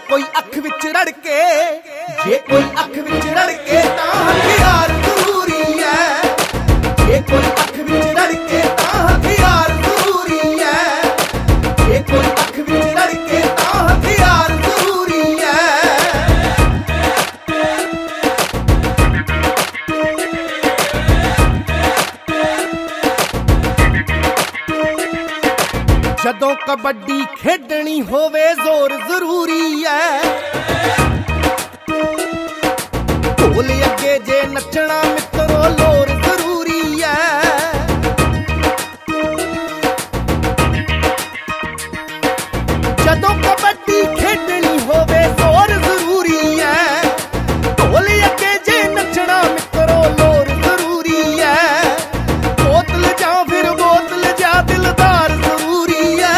कोई अख विच रड़के, जे कोई अख विच रड़के तां हथियार जरूरी है। जे कोई अख विच रड़के तां हथियार जरूरी है। जे कोई अख विच रड़के तां हथियार जरूरी है। जदों कबड्डी खेडनी होवे जोर जरूरी है। ढोल अगे जे नचना मित्रो लोर जरूरी है। जदों कबड्डी खेडनी होवे जोर जरूरी है। ढोल अगे जे नचना मित्रो लोर जरूरी है। बोतल जा फिर बोतल जा दिलदार जरूरी है।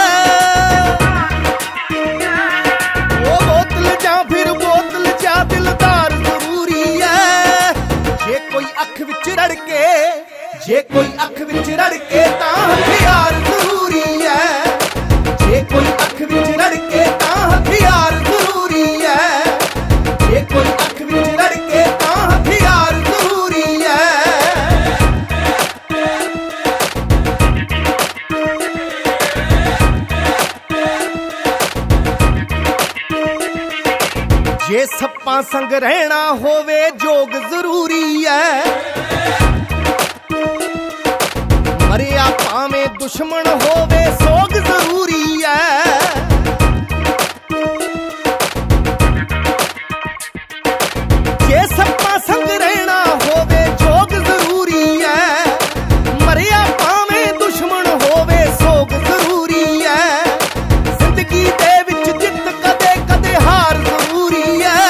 वो बोतल जा फिर बोतल जा दिलदार जरूरी है। जे कोई अख विच रड़के, जे कोई अख विच रड़के तां हथियार जरूरी है। जे कोई अख विच रड़के तां हथियार जरूरी है। जे कोई अख विच रड़के तां हथियार जरूरी है। जे सप्पां संग रहना होवे जोग जरूरी है। मरिया भावें दुश्मन होवे सोग जरूरी है। जे सप्पां संग रहना होवे जोग जरूरी है। मरिया भावें दुश्मन होवे सोग जरूरी है। जिंदगी दे विच जित कदे कदे हार जरूरी है।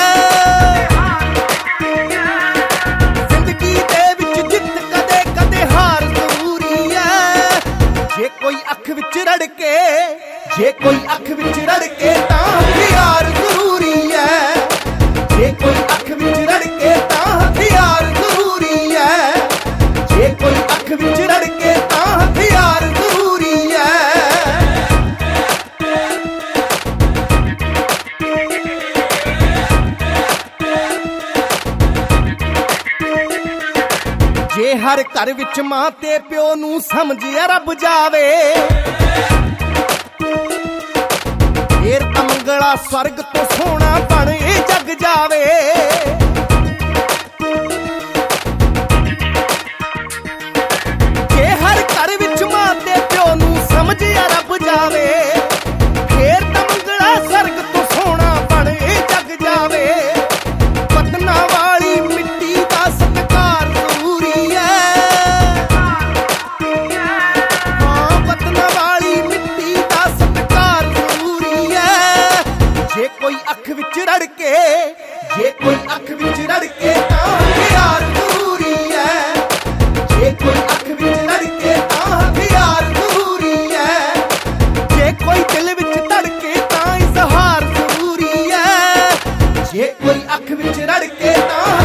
जिंदगी दे विच जित कदे कदे हार जरूरी है। जे कोई अख विच रड़के, जे कोई अख विच रड़के तां हथियार जरूरी है। जे कोई अख विच रड़के तां हथियार जरूरी है। जे कोई अख विच रड़के तां हथियार जरूरी है। जे हर घर विच मां ते प्यो नूं समझिया रब जावे, फेर तां मंगला स्वर्ग तो सोना बण ए जग जावे। जे हर घर विच मां ते प्यो नूं समझिया रब जावे, फेर तां मंगला स्वर्ग तो सोना बण ए जग जावे। वतना वाली मिट्टी दा सत्कार जरूरी है। हाँ, वतना वाली मिट्टी दा सत्कार जरूरी है। जे कोई अख विच रड़के, जे कोई अख विच रड़के तां हथियार जरूरी है। जे कोई अख विच रड़के तां हथियार जरूरी है। जे कोई दिल विच धड़के तां इज़हार जरूरी है। जे कोई अख विच रड़के तां